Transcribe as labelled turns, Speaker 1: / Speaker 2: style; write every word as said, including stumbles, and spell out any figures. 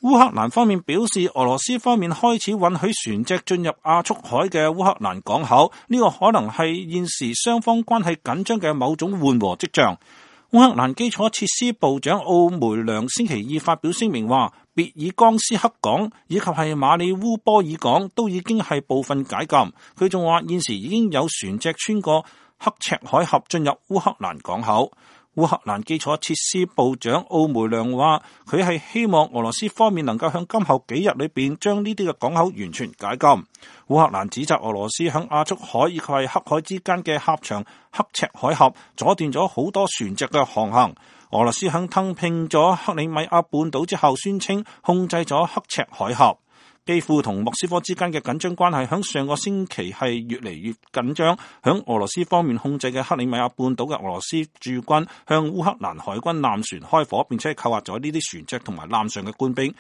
Speaker 1: 烏克蘭方面表示，俄羅斯方面開始允許船隻進入亞速海嘅烏克蘭港口，呢個可能係現時雙方關係緊張嘅某種緩和跡象。烏克蘭基礎設施部長奧梅良星期二發表聲明話，別爾江斯克港以及係馬里烏波爾港都已經係部分解禁。佢仲話現時已經有船隻穿過刻赤海峽進入烏克蘭港口。烏克蘭基礎設施部長奧梅良話，佢係希望俄羅斯方面能夠向今後幾日裏邊將呢啲嘅港口完全解禁。烏克蘭指責俄羅斯響亞速海以及係黑海之間嘅狹長刻赤海峽阻斷咗好多船隻嘅航行。俄羅斯響吞併咗克里米亞半島之後，宣稱控制咗刻赤海峽。基輔同莫斯科之間嘅緊張關係響上個星期係越嚟越緊張，響俄羅斯方面控制嘅克里米亞半島嘅俄羅斯駐軍向烏克蘭海軍艦船開火，並且扣押咗呢啲船隻同埋艦上嘅官兵。